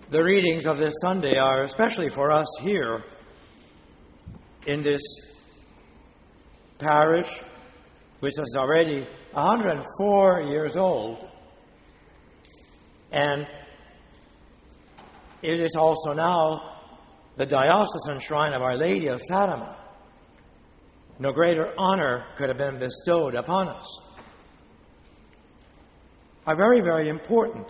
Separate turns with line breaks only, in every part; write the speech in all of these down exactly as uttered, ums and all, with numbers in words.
The readings of this Sunday are especially for us here in this parish, which is already one hundred four years old, and it is also now the diocesan shrine of Our Lady of Fatima. No greater honor could have been bestowed upon us. Are very, very important.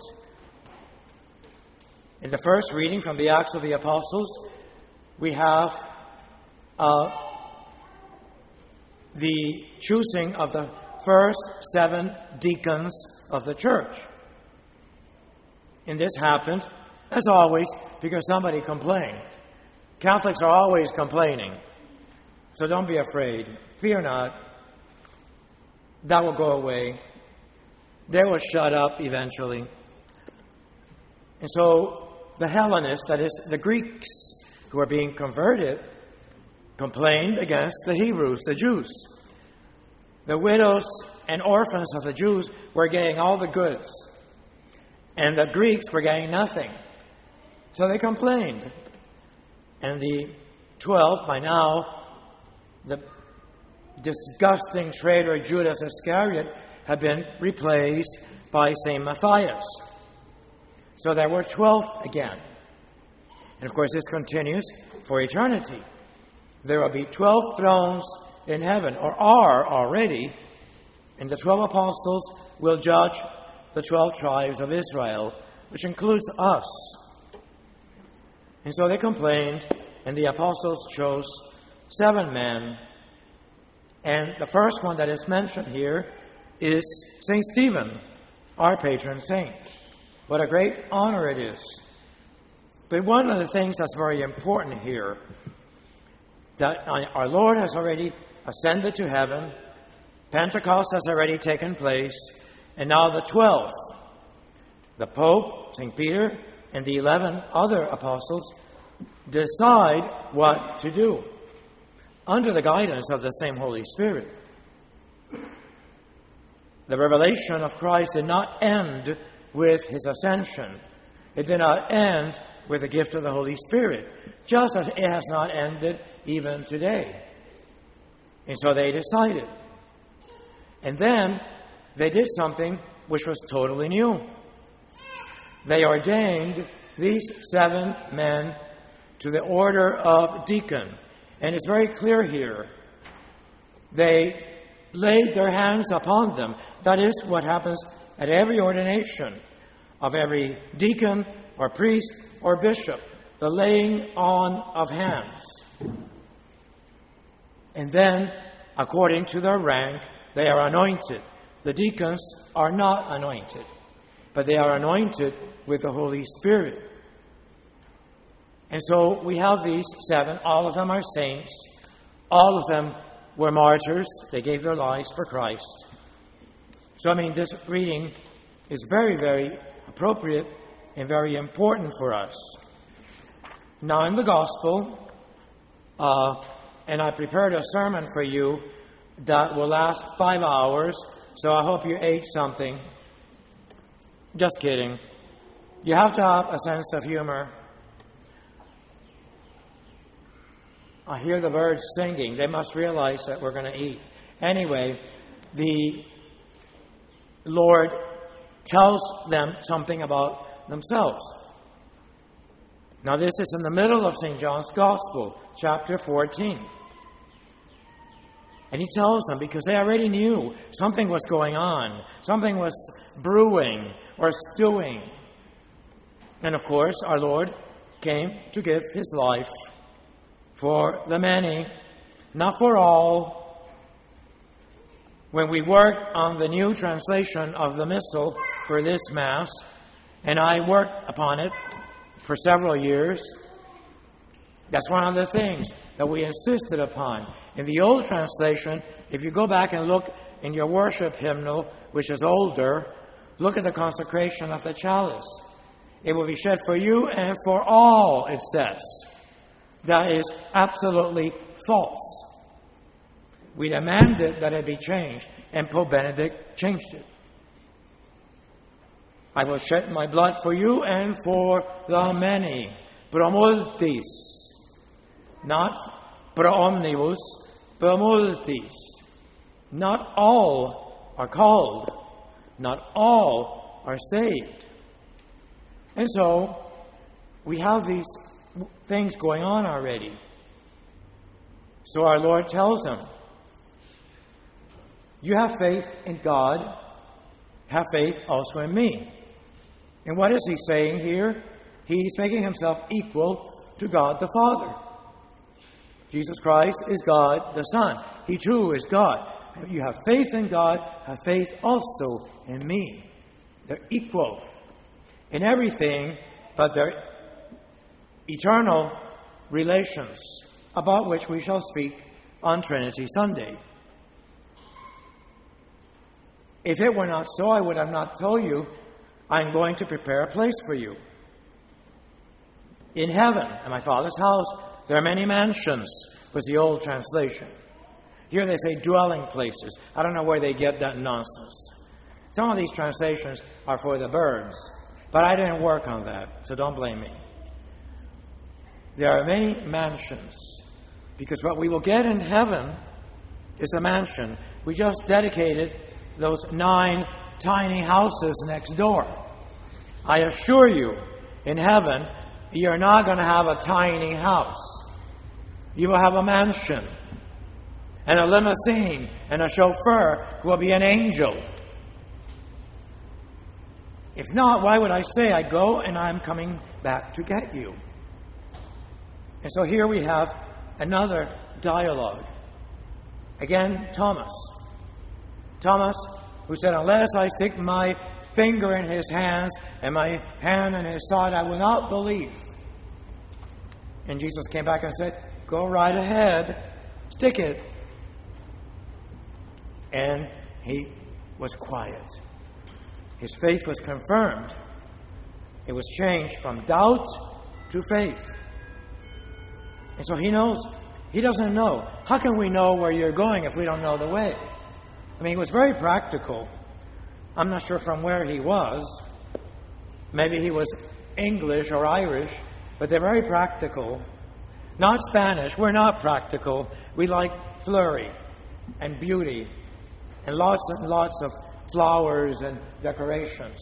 In the first reading from the Acts of the Apostles, we have uh, the choosing of the first seven deacons of the church. And this happened, as always, because somebody complained. Catholics are always complaining. So don't be afraid. Fear not. That will go away. They will shut up eventually. And so the Hellenists, that is, the Greeks who are being converted, complained against the Hebrews, the Jews. The widows and orphans of the Jews were getting all the goods, and the Greeks were getting nothing. So they complained. And the twelve, by now, the disgusting traitor Judas Iscariot had been replaced by Saint Matthias. So there were twelve again. And of course, this continues for eternity. There will be twelve thrones in heaven, or are already, and the twelve apostles will judge the twelve tribes of Israel, which includes us. And so they complained, and the apostles chose seven men. And the first one that is mentioned here is Saint Stephen, our patron saint. What a great honor it is. But one of the things that's very important here, that our Lord has already ascended to heaven, Pentecost has already taken place, and now the twelve, the Pope, Saint Peter, and the eleven other apostles decide what to do under the guidance of the same Holy Spirit. The revelation of Christ did not end with his ascension. It did not end with the gift of the Holy Spirit, just as it has not ended even today. And so they decided. And then they did something which was totally new. They ordained these seven men to the order of deacon. And it's very clear here. They laid their hands upon them. That is what happens at every ordination of every deacon or priest or bishop, the laying on of hands. And then, according to their rank, they are anointed. The deacons are not anointed, but they are anointed with the Holy Spirit. And so we have these seven. All of them are saints. All of them were martyrs. They gave their lives for Christ. So, I mean, this reading is very, very appropriate and very important for us. Now, in the Gospel, uh, and I prepared a sermon for you that will last five hours, so I hope you ate something. Just kidding. You have to have a sense of humor. I hear the birds singing. They must realize that we're going to eat. Anyway, the Lord tells them something about themselves. Now, this is in the middle of Saint John's Gospel, chapter fourteen. And he tells them, because they already knew something was going on, something was brewing or stewing. And of course, our Lord came to give his life for the many, not for all. When we worked on the new translation of the Missal for this Mass, and I worked upon it for several years, that's one of the things that we insisted upon. In the old translation, if you go back and look in your worship hymnal, which is older, look at the consecration of the chalice. It will be shed for you and for all, it says. That is absolutely false. We demanded that it be changed, and Pope Benedict changed it. I will shed my blood for you and for the many. Pro multis. Not pro omnibus, pro multis. Not all are called. Not all are saved. And so, we have these things going on already. So our Lord tells them, you have faith in God, have faith also in me. And what is he saying here? He's making himself equal to God the Father. Jesus Christ is God the Son. He too is God. You have faith in God, have faith also in me. They're equal in everything but their eternal relations, about which we shall speak on Trinity Sunday. If it were not so, I would have not told you, I'm going to prepare a place for you. In heaven, in my Father's house, there are many mansions, was the old translation. Here they say dwelling places. I don't know where they get that nonsense. Some of these translations are for the birds, but I didn't work on that, so don't blame me. There are many mansions, because what we will get in heaven is a mansion. We just dedicated those nine tiny houses next door. I assure you, in heaven, you're not going to have a tiny house. You will have a mansion, and a limousine, and a chauffeur who will be an angel. If not, why would I say I go and I'm coming back to get you? And so here we have another dialogue. Again, Thomas. Thomas, who said, unless I stick my finger in his hands and my hand in his side, I will not believe. And Jesus came back and said, go right ahead, stick it. And he was quiet. His faith was confirmed. It was changed from doubt to faith. And so he knows, he doesn't know. How can we know where you're going if we don't know the way? I mean, he was very practical. I'm not sure from where he was. Maybe he was English or Irish, but they're very practical. Not Spanish. We're not practical. We like flurry and beauty and lots and lots of flowers and decorations.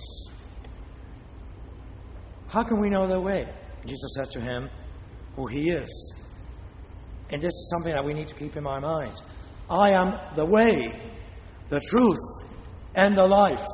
How can we know the way? Jesus says to him who he is. And this is something that we need to keep in our minds. I am the way, the truth, and the life.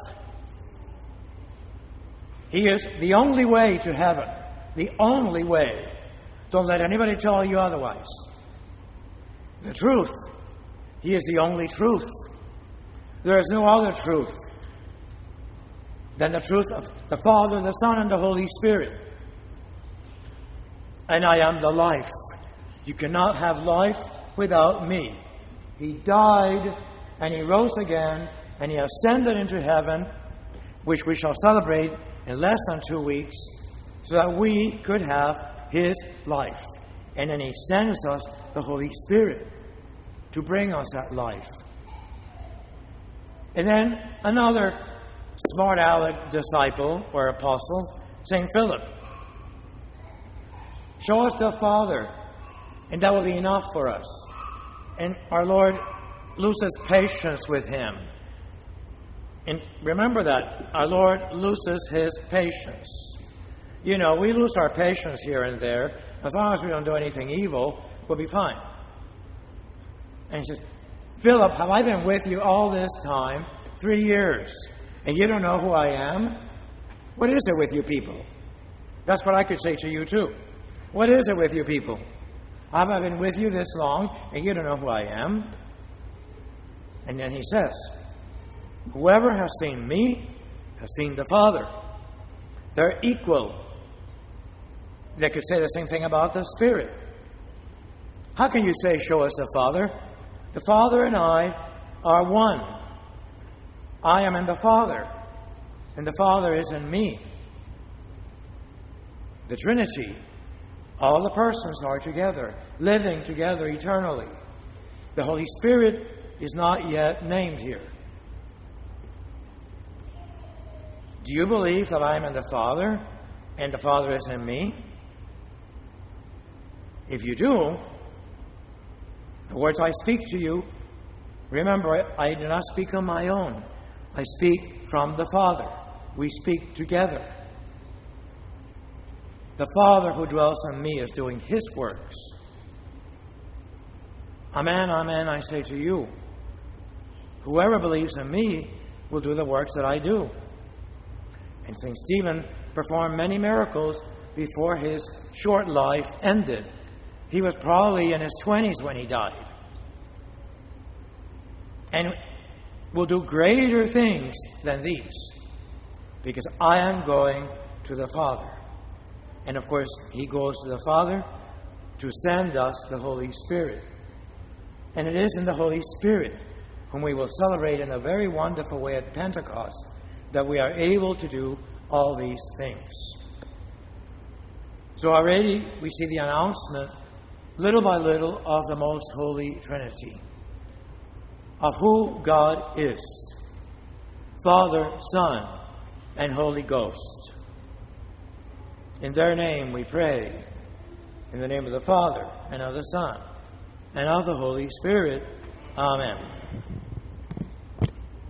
He is the only way to heaven. The only way. Don't let anybody tell you otherwise. The truth. He is the only truth. There is no other truth than the truth of the Father, the Son, and the Holy Spirit. And I am the life. You cannot have life without me. He died and he rose again and he ascended into heaven, which we shall celebrate in less than two weeks, so that we could have his life. And then he sends us the Holy Spirit to bring us that life. And then another smart aleck disciple or apostle, Saint Philip. Show us the Father, and that will be enough for us. And our Lord loses patience with him. And remember that. Our Lord loses his patience. You know, we lose our patience here and there. As long as we don't do anything evil, we'll be fine. And he says, Philip, have I been with you all this time? Three years. And you don't know who I am? What is it with you people? That's what I could say to you too. What is it with you people? Have I been with you this long and you don't know who I am? And then he says, whoever has seen me has seen the Father. They're equal. They could say the same thing about the Spirit. How can you say, show us the Father? The Father and I are one. I am in the Father, and the Father is in me. The Trinity, all the persons are together, living together eternally. The Holy Spirit is not yet named here. Do you believe that I am in the Father and the Father is in me? If you do, the words I speak to you, remember, I do not speak on my own. I speak from the Father. We speak together. The Father who dwells in me is doing His works. Amen, amen, I say to you, whoever believes in me will do the works that I do. And Saint Stephen performed many miracles before his short life ended. He was probably in his twenties when he died. And will do greater things than these, because I am going to the Father. And of course, He goes to the Father to send us the Holy Spirit. And it is in the Holy Spirit, whom we will celebrate in a very wonderful way at Pentecost, that we are able to do all these things. So already we see the announcement, little by little, of the Most Holy Trinity, of who God is, Father, Son, and Holy Ghost. In their name we pray, in the name of the Father, and of the Son, and of the Holy Spirit. Amen.